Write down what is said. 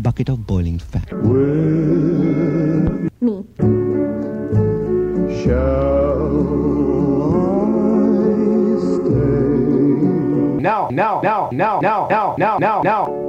bucket of boiling fat. Me. Shall I stay? No, no, no, no, no, no, no, no, no.